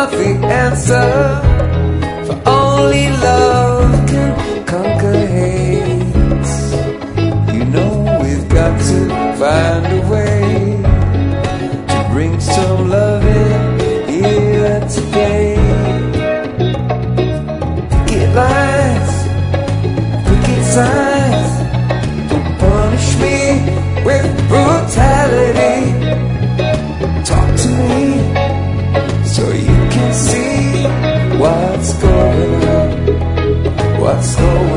not the answer, for only love can conquer hate. You know we've got to find a way to bring some love in here today. Picket lines, picket signs, don't punish me with brutality. Talk to me so you can see what's going on, what's going on.